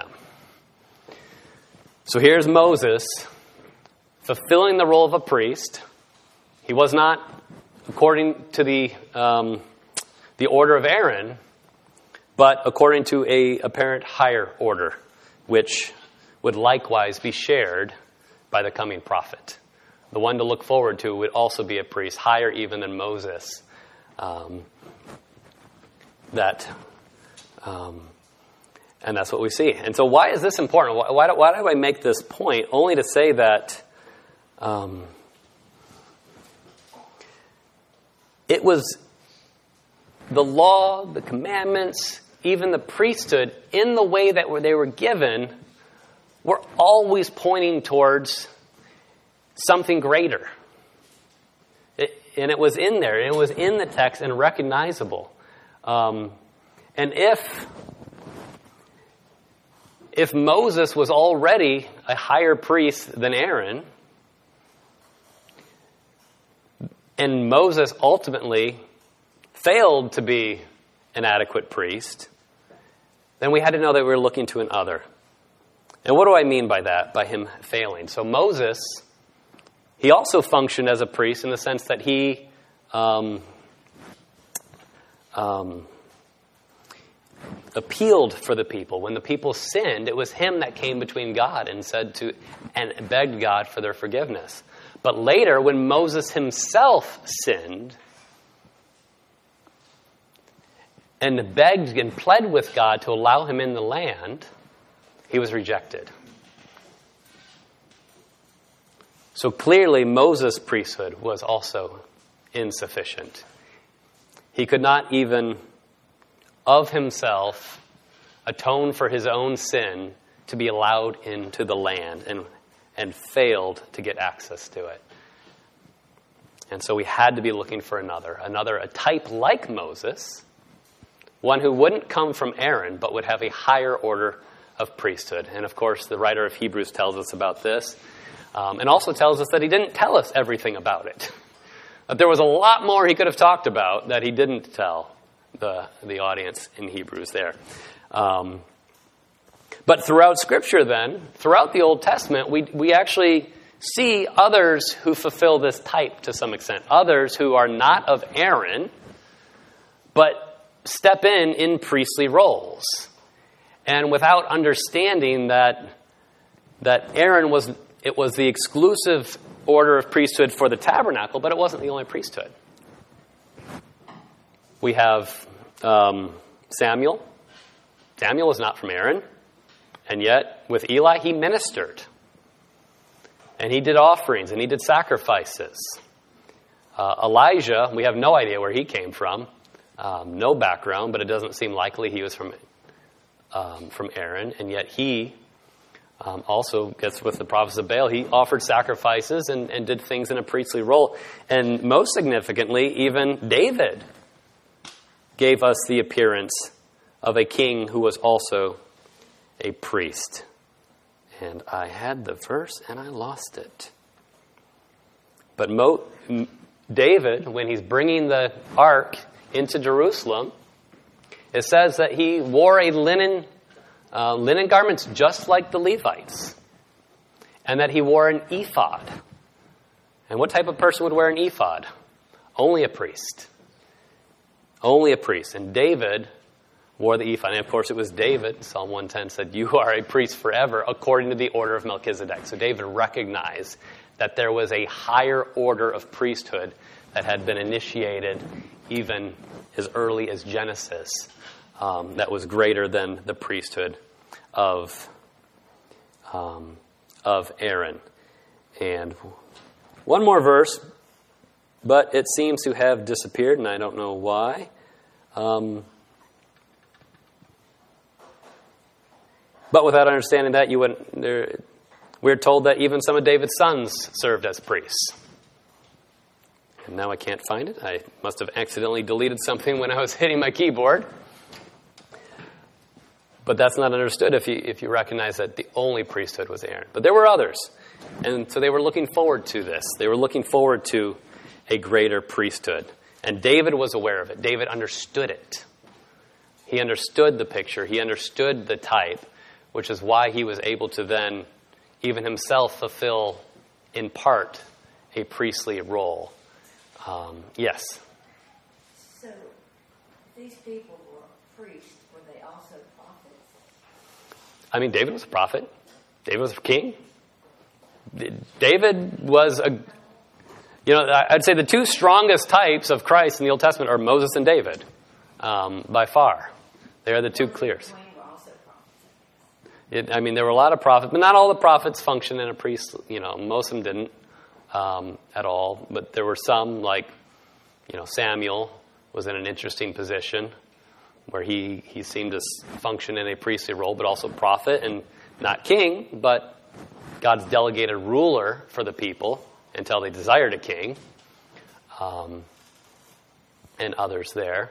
So here's Moses fulfilling the role of a priest. He was not, according to the um, the order of Aaron, but according to a apparent higher order, which would likewise be shared by the coming prophet. The one to look forward to would also be a priest, higher even than Moses. Um, that, um, and that's what we see. And so why is this important? Why, why, do, why do I make this point? Only to say that um, it was the law, the commandments, even the priesthood, in the way that they were given, were always pointing towards something greater. It, and it was in there. It was in the text and recognizable. Um, and if, if Moses was already a higher priest than Aaron, and Moses ultimately failed to be an adequate priest, then we had to know that we were looking to another. And what do I mean by that, by him failing? So Moses, he also functioned as a priest in the sense that he um, um, appealed for the people. When the people sinned, it was him that came between God and said to and begged God for their forgiveness. But later, when Moses himself sinned and begged and pled with God to allow him in the land, he was rejected. So clearly, Moses' priesthood was also insufficient. He could not even, of himself, atone for his own sin to be allowed into the land, and, and failed to get access to it. And so we had to be looking for another, another, a type like Moses, one who wouldn't come from Aaron, but would have a higher order of priesthood. And of course, the writer of Hebrews tells us about this, um, and also tells us that he didn't tell us everything about it. That there was a lot more he could have talked about that he didn't tell the, the audience in Hebrews there. Um, but throughout Scripture then, throughout the Old Testament, we, we actually see others who fulfill this type to some extent. Others who are not of Aaron, but step in in priestly roles. And without understanding that that Aaron was, it was the exclusive order of priesthood for the tabernacle, but it wasn't the only priesthood. We have um, Samuel. Samuel was not from Aaron, and yet with Eli he ministered. And he did offerings, and he did sacrifices. Uh, Elijah, we have no idea where he came from. Um, no background, but it doesn't seem likely he was from um, from Aaron. And yet he um, also gets with the prophets of Baal. He offered sacrifices and, and did things in a priestly role. And most significantly, even David gave us the appearance of a king who was also a priest. And I had the verse and I lost it. But Mo- David, when he's bringing the ark into Jerusalem, it says that he wore a linen uh, linen garments just like the Levites, and that he wore an ephod. And what type of person would wear an ephod? Only a priest. Only a priest. And David wore the ephod. And of course it was David, Psalm one ten said, "You are a priest forever according to the order of Melchizedek." So David recognized that there was a higher order of priesthood that had been initiated even as early as Genesis, um, that was greater than the priesthood of um, of Aaron. And one more verse, but it seems to have disappeared, and I don't know why. Um, but without understanding that, you wouldn't. There, we're told that even some of David's sons served as priests. And now I can't find it. I must have accidentally deleted something when I was hitting my keyboard. But that's not understood if you if you recognize that the only priesthood was Aaron. But there were others. And so they were looking forward to this. They were looking forward to a greater priesthood. And David was aware of it. David understood it. He understood the picture. He understood the type, which is why he was able to then even himself fulfill, in part, a priestly role. Um, yes? So, these people were priests. Were they also prophets? I mean, David was a prophet. David was a king. David was a... You know, I'd say the two strongest types of Christ in the Old Testament are Moses and David, um, by far. They are the two clears. It, I mean, there were a lot of prophets, but not all the prophets functioned in a priest. You know, most of them didn't um, at all. But there were some, like you know, Samuel was in an interesting position where he, he seemed to function in a priestly role, but also prophet and not king, but God's delegated ruler for the people until they desired a king, um, and others there.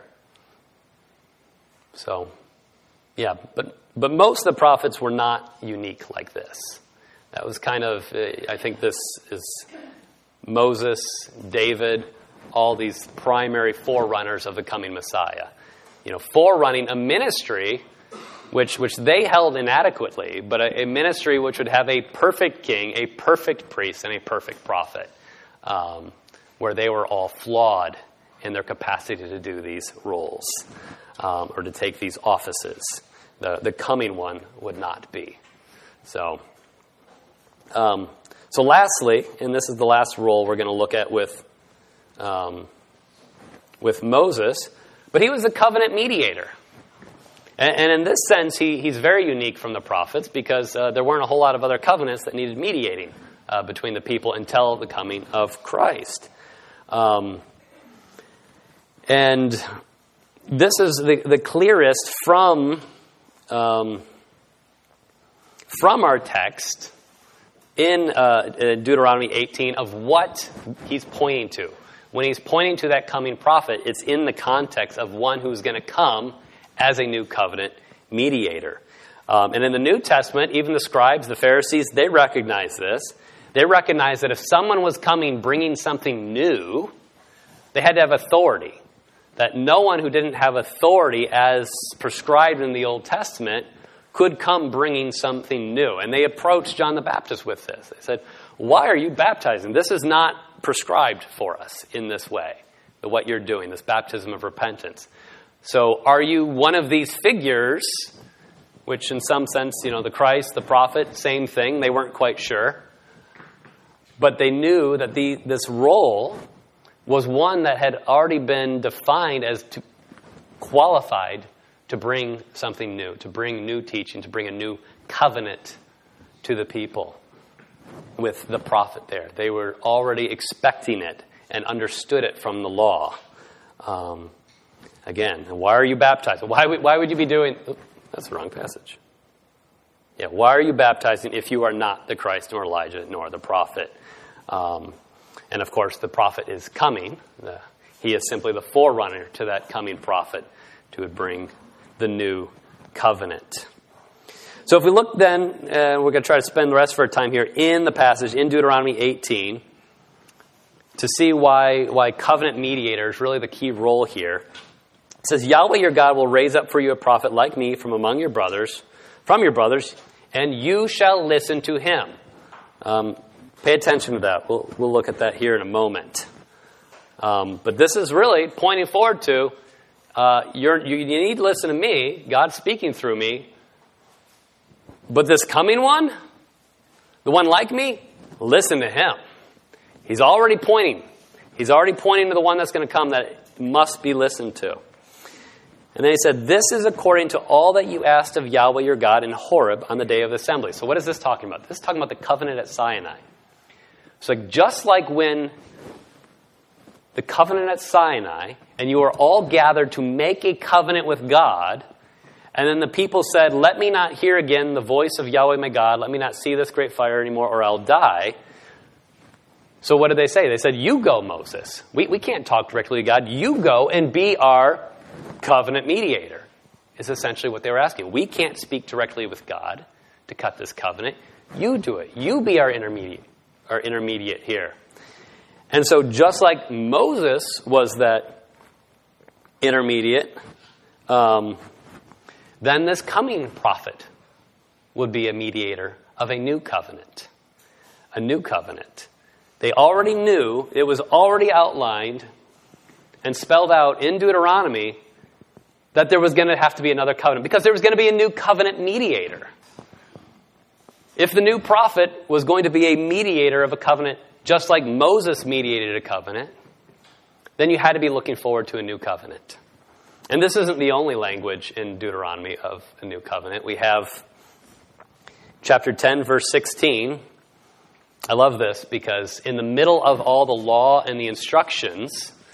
So, yeah, but but most of the prophets were not unique like this. That was kind of, I think this is Moses, David, all these primary forerunners of the coming Messiah. You know, forerunning a ministry which which they held inadequately, but a, a ministry which would have a perfect king, a perfect priest, and a perfect prophet, um, where they were all flawed in their capacity to do these roles, um, or to take these offices. The the coming one would not be. So, um, so lastly, and this is the last role we're going to look at with um, with Moses, but he was a covenant mediator. And, and in this sense, he, he's very unique from the prophets because uh, there weren't a whole lot of other covenants that needed mediating uh, between the people until the coming of Christ. Um, and this is the, the clearest from, um, from our text in uh, Deuteronomy eighteen of what he's pointing to. When he's pointing to that coming prophet, it's in the context of one who's going to come as a new covenant mediator. Um, and in the New Testament, even the scribes, the Pharisees, they recognize this. They recognize that if someone was coming bringing something new, they had to have authority. That no one who didn't have authority as prescribed in the Old Testament could come bringing something new. And they approached John the Baptist with this. They said, why are you baptizing? This is not prescribed for us in this way, what you're doing, this baptism of repentance. So are you one of these figures, which in some sense, you know, the Christ, the prophet, same thing. They weren't quite sure. But they knew that the this role was one that had already been defined as to, qualified to bring something new, to bring new teaching, to bring a new covenant to the people with the prophet there. They were already expecting it and understood it from the law. Um Again, why are you baptized? Why would, why would you be doing... Oh, that's the wrong passage. Yeah, why are you baptizing if you are not the Christ, nor Elijah, nor the prophet? Um, and of course, the prophet is coming. The, he is simply the forerunner to that coming prophet to bring the new covenant. So if we look then, uh, we're going to try to spend the rest of our time here in the passage in Deuteronomy eighteen to see why, why covenant mediator is really the key role here. It says, Yahweh your God will raise up for you a prophet like me from among your brothers, from your brothers, and you shall listen to him. Um, pay attention to that. We'll, we'll look at that here in a moment. Um, but this is really pointing forward to, uh, you're, you, you need to listen to me, God speaking through me. But this coming one, the one like me, listen to him. He's already pointing. He's already pointing to the one that's going to come that must be listened to. And then he said, this is according to all that you asked of Yahweh your God in Horeb on the day of assembly. So what is this talking about? This is talking about the covenant at Sinai. So just like when the covenant at Sinai, and you were all gathered to make a covenant with God, and then the people said, let me not hear again the voice of Yahweh my God, let me not see this great fire anymore, or I'll die. So what did they say? They said, you go, Moses. We, we can't talk directly to God. You go and be our covenant mediator, is essentially what they were asking. We can't speak directly with God to cut this covenant. You do it. You be our intermediate, our intermediate here. And so just like Moses was that intermediate, um, then this coming prophet would be a mediator of a new covenant. A new covenant. They already knew, it was already outlined and spelled out in Deuteronomy that there was going to have to be another covenant because there was going to be a new covenant mediator. If the new prophet was going to be a mediator of a covenant just like Moses mediated a covenant, then you had to be looking forward to a new covenant. And this isn't the only language in Deuteronomy of a new covenant. We have chapter ten, verse sixteen. I love this because in the middle of all the law and the instructions,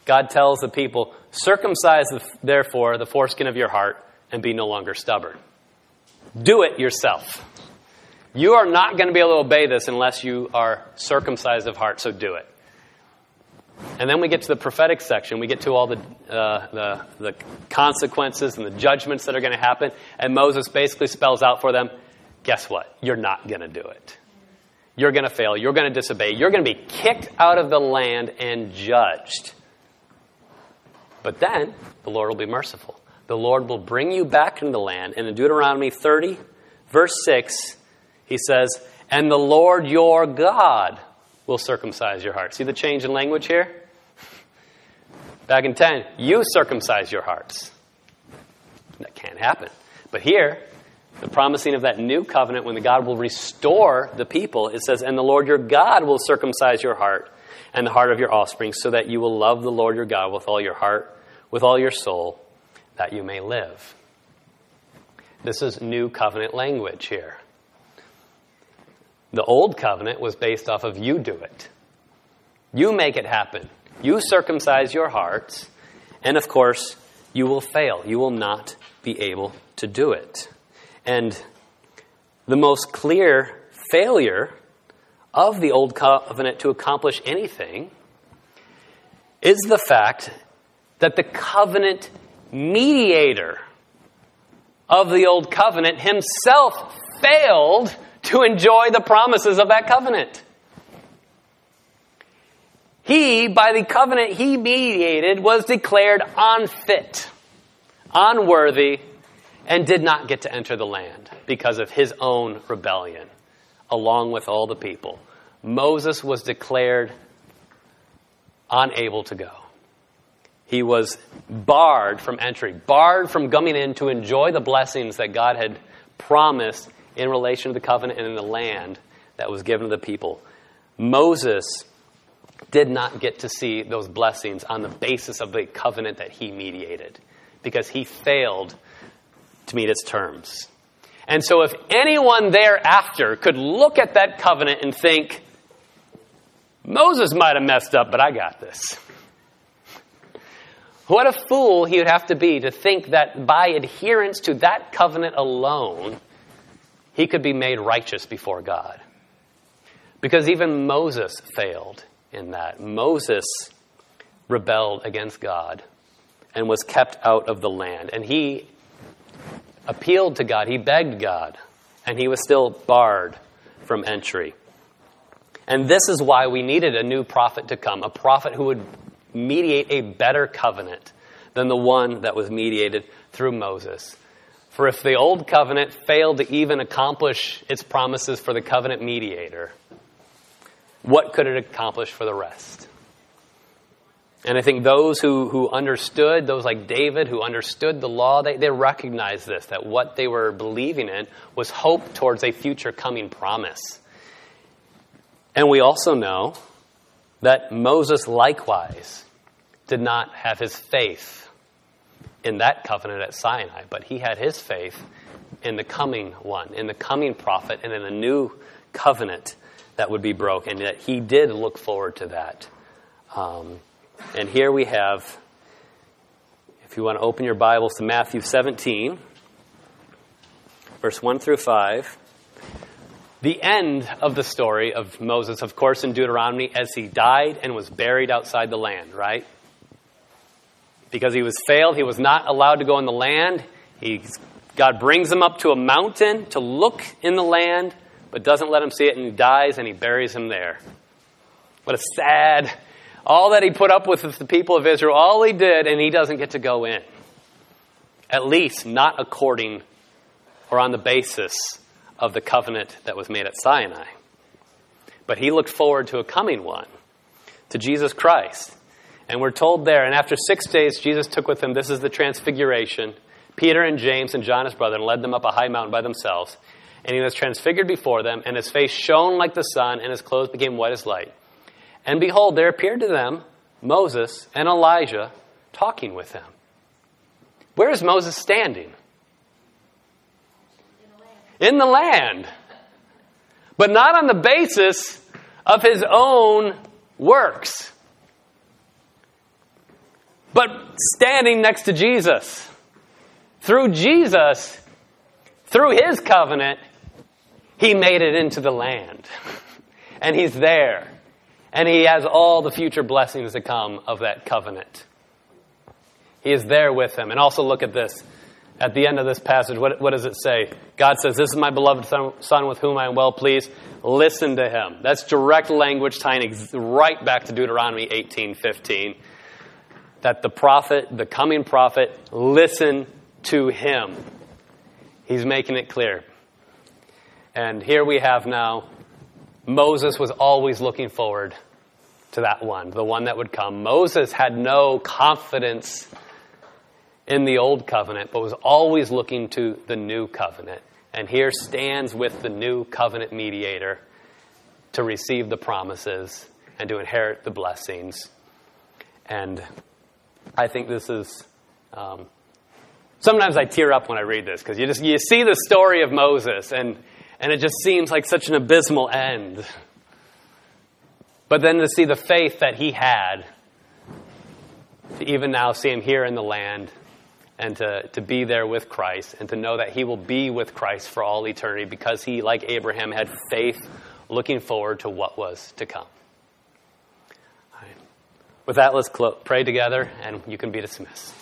God tells the people, circumcise therefore the foreskin of your heart and be no longer stubborn. Do it yourself. You are not going to be able to obey this unless you are circumcised of heart, so do it. And then we get to the prophetic section. We get to all the, uh, the, the consequences and the judgments that are going to happen. And Moses basically spells out for them, guess what? You're not going to do it. You're going to fail. You're going to disobey. You're going to be kicked out of the land and judged. But then the Lord will be merciful. The Lord will bring you back into the land. And in Deuteronomy thirty, verse six, he says, and the Lord your God will circumcise your heart. See the change in language here? Back in ten, you circumcise your hearts. That can't happen. But here, the promising of that new covenant when the God will restore the people, it says, and the Lord your God will circumcise your heart and the heart of your offspring so that you will love the Lord your God with all your heart, with all your soul, that you may live. This is new covenant language here. The old covenant was based off of you do it. You make it happen. You circumcise your hearts. And of course, you will fail. You will not be able to do it. And the most clear failure of the old covenant to accomplish anything is the fact that the covenant mediator of the old covenant himself failed to enjoy the promises of that covenant. He, by the covenant he mediated, was declared unfit, unworthy, and did not get to enter the land because of his own rebellion, along with all the people. Moses was declared unable to go. He was barred from entry, barred from coming in to enjoy the blessings that God had promised in relation to the covenant and in the land that was given to the people. Moses did not get to see those blessings on the basis of the covenant that he mediated because he failed to meet its terms. And so if anyone thereafter could look at that covenant and think, Moses might have messed up, but I got this. What a fool he would have to be to think that by adherence to that covenant alone, he could be made righteous before God. Because even Moses failed in that. Moses rebelled against God and was kept out of the land. And he appealed to God. He begged God. And he was still barred from entry. And this is why we needed a new prophet to come. A prophet who would mediate a better covenant than the one that was mediated through Moses. For if the old covenant failed to even accomplish its promises for the covenant mediator, what could it accomplish for the rest? And I think those who, who understood, those like David who understood the law, they, they recognized this, that what they were believing in was hope towards a future coming promise. And we also know that Moses likewise did not have his faith in that covenant at Sinai, but he had his faith in the coming one, in the coming prophet, and in a new covenant that would be broken, and that he did look forward to that. Um, and here we have, if you want to open your Bibles to Matthew seventeen, verse one through five, the end of the story of Moses, of course, in Deuteronomy, as he died and was buried outside the land, right? Because he was failed, he was not allowed to go in the land. He, God brings him up to a mountain to look in the land, but doesn't let him see it, and he dies, and he buries him there. What a sad, all that he put up with with the people of Israel, all he did, and he doesn't get to go in. At least not according or on the basis of the covenant that was made at Sinai. But he looked forward to a coming one, to Jesus Christ. And we're told there, and after six days, Jesus took with him, this is the transfiguration, Peter and James and John his brother, and led them up a high mountain by themselves. And he was transfigured before them, and his face shone like the sun, and his clothes became white as light. And behold, there appeared to them Moses and Elijah talking with him. Where is Moses standing? In the land. In the land. But not on the basis of his own works. but standing next to Jesus. Through Jesus, through his covenant, he made it into the land. And he's there. And he has all the future blessings to come of that covenant. He is there with him. And also look at this. At the end of this passage, what, what does it say? God says, this is my beloved son with whom I am well pleased. Listen to him. That's direct language tying ex- right back to Deuteronomy eighteen fifteen. That the prophet, the coming prophet, listen to him. He's making it clear. And here we have now, Moses was always looking forward to that one, the one that would come. Moses had no confidence in the old covenant, but was always looking to the new covenant. And here stands with the new covenant mediator to receive the promises and to inherit the blessings. And I think this is, um, sometimes I tear up when I read this, because you just you see the story of Moses, and, and it just seems like such an abysmal end. But then to see the faith that he had, to even now see him here in the land, and to, to be there with Christ, and to know that he will be with Christ for all eternity, because he, like Abraham, had faith looking forward to what was to come. All right. With that, let's clo- pray together, and you can be dismissed.